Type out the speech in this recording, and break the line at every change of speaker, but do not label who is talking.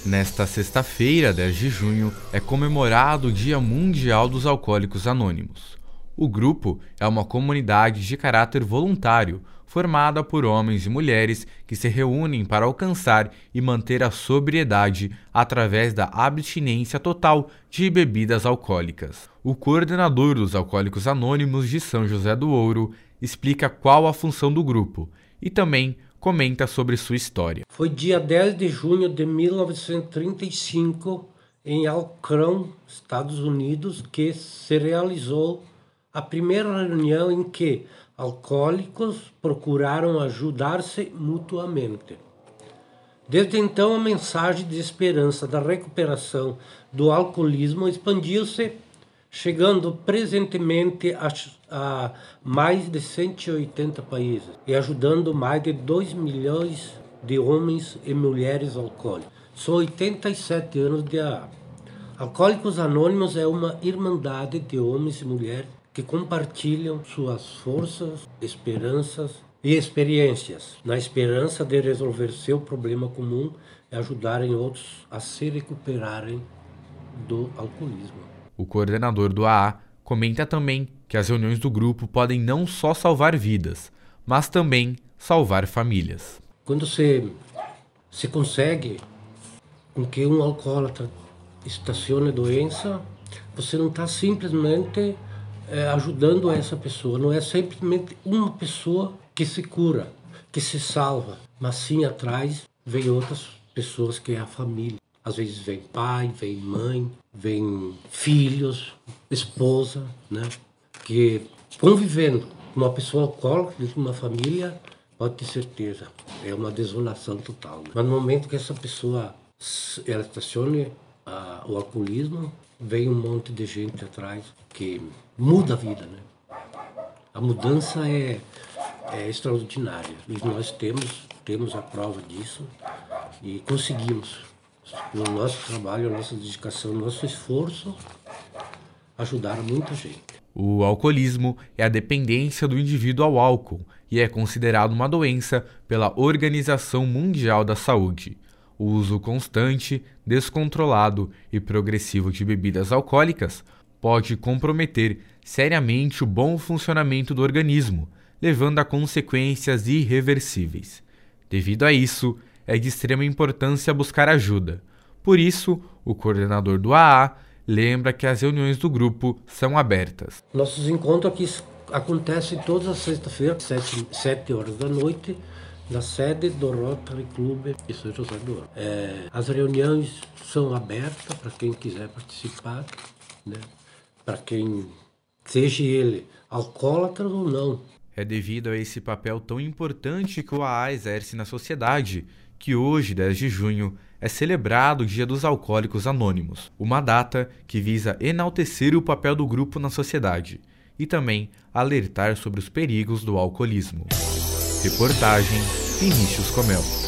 Nesta sexta-feira, 10 de junho, é comemorado o Dia Mundial dos Alcoólicos Anônimos. O grupo é uma comunidade de caráter voluntário, formada por homens e mulheres que se reúnem para alcançar e manter a sobriedade através da abstinência total de bebidas alcoólicas. O coordenador dos Alcoólicos Anônimos de São José do Ouro explica qual a função do grupo e também comenta sobre sua história.
Foi dia 10 de junho de 1935, em Akron, Estados Unidos, que se realizou a primeira reunião em que alcoólicos procuraram ajudar-se mutuamente. Desde então, a mensagem de esperança da recuperação do alcoolismo expandiu-se, chegando presentemente a mais de 180 países e ajudando mais de 2 milhões de homens e mulheres alcoólicos. São 87 anos de AA. Alcoólicos Anônimos é uma irmandade de homens e mulheres que compartilham suas forças, esperanças e experiências, na esperança de resolver seu problema comum e ajudarem outros a se recuperarem do alcoolismo.
O coordenador do AA comenta também que as reuniões do grupo podem não só salvar vidas, mas também salvar famílias.
Quando se consegue com que um alcoólatra estacione a doença, você não está simplesmente ajudando essa pessoa, não é simplesmente uma pessoa que se cura, que se salva, mas sim atrás vem outras pessoas que é a família. Às vezes vem pai, vem mãe, vem filhos, esposa, né? Que convivendo com uma pessoa alcoólica, com uma família, pode ter certeza, é uma desolação total. Né? Mas no momento que essa pessoa ela estacione o alcoolismo, vem um monte de gente atrás que muda a vida, né? A mudança é extraordinária e nós temos a prova disso e conseguimos. No nosso trabalho, a nossa dedicação, o nosso esforço, ajudaram muita gente.
O alcoolismo é a dependência do indivíduo ao álcool e é considerado uma doença pela Organização Mundial da Saúde. O uso constante, descontrolado e progressivo de bebidas alcoólicas pode comprometer seriamente o bom funcionamento do organismo, levando a consequências irreversíveis. Devido a isso, é de extrema importância buscar ajuda. Por isso, o coordenador do AA lembra que as reuniões do grupo são abertas.
Nossos encontros aqui acontecem todas as sextas-feiras, 7 horas da noite, na sede do Rotary Club de São José do Ouro. As reuniões são abertas para quem quiser participar, né? Para quem seja ele alcoólatra ou não.
É devido a esse papel tão importante que o AA exerce na sociedade que hoje, 10 de junho, é celebrado o Dia dos Alcoólicos Anônimos, uma data que visa enaltecer o papel do grupo na sociedade e também alertar sobre os perigos do alcoolismo. Reportagem Vinícius Comel.